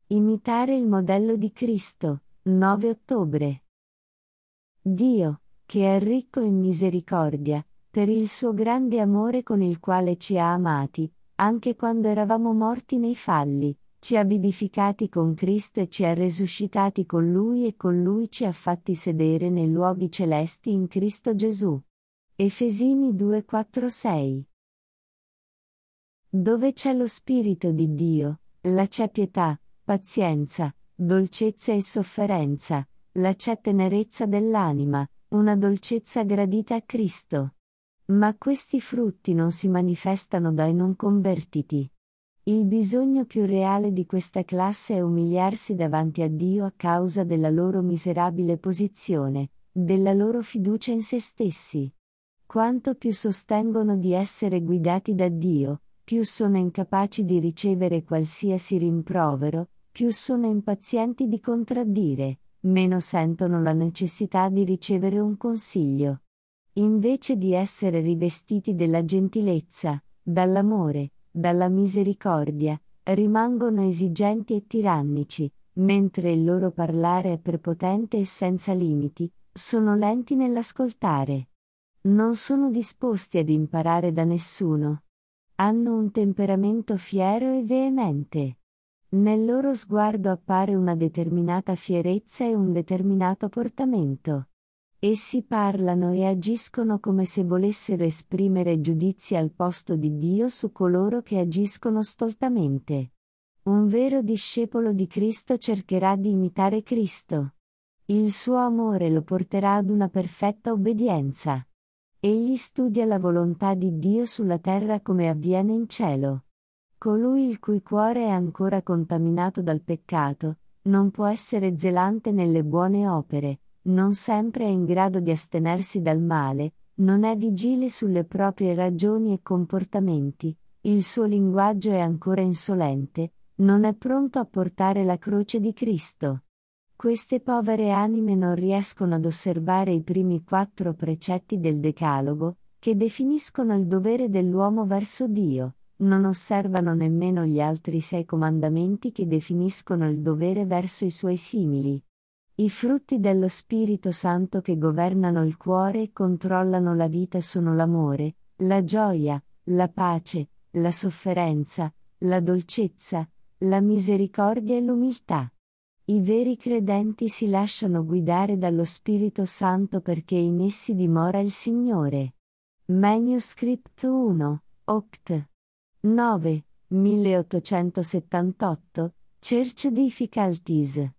Imitare il modello di Cristo, 9 ottobre. Dio, che è ricco in misericordia, per il suo grande amore con il quale ci ha amati, anche quando eravamo morti nei falli, ci ha vivificati con Cristo e ci ha resuscitati con Lui e con Lui ci ha fatti sedere nei luoghi celesti in Cristo Gesù. Efesini 2:4-6. Dove c'è lo Spirito di Dio, là c'è pietà, pazienza, dolcezza e sofferenza, là c'è tenerezza dell'anima, una dolcezza gradita a Cristo. Ma questi frutti non si manifestano dai non convertiti. Il bisogno più reale di questa classe è umiliarsi davanti a Dio a causa della loro miserabile posizione, della loro fiducia in se stessi. Quanto più sostengono di essere guidati da Dio, più sono incapaci di ricevere qualsiasi rimprovero, più sono impazienti di contraddire, meno sentono la necessità di ricevere un consiglio. Invece di essere rivestiti della gentilezza, dall'amore, dalla misericordia, rimangono esigenti e tirannici, mentre il loro parlare è prepotente e senza limiti, sono lenti nell'ascoltare. Non sono disposti ad imparare da nessuno. Hanno un temperamento fiero e veemente. Nel loro sguardo appare una determinata fierezza e un determinato portamento. Essi parlano e agiscono come se volessero esprimere giudizi al posto di Dio su coloro che agiscono stoltamente. Un vero discepolo di Cristo cercherà di imitare Cristo. Il suo amore lo porterà ad una perfetta obbedienza. Egli studia la volontà di Dio sulla terra come avviene in cielo. Colui il cui cuore è ancora contaminato dal peccato, non può essere zelante nelle buone opere, non sempre è in grado di astenersi dal male, non è vigile sulle proprie ragioni e comportamenti, il suo linguaggio è ancora insolente, non è pronto a portare la croce di Cristo. Queste povere anime non riescono ad osservare i primi 4 precetti del Decalogo, che definiscono il dovere dell'uomo verso Dio, non osservano nemmeno gli altri 6 comandamenti che definiscono il dovere verso i suoi simili. I frutti dello Spirito Santo che governano il cuore e controllano la vita sono l'amore, la gioia, la pace, la sofferenza, la dolcezza, la misericordia e l'umiltà. I veri credenti si lasciano guidare dallo Spirito Santo perché in essi dimora il Signore. Manuscript 1, Oct. 9, 1878, Church Difficulties.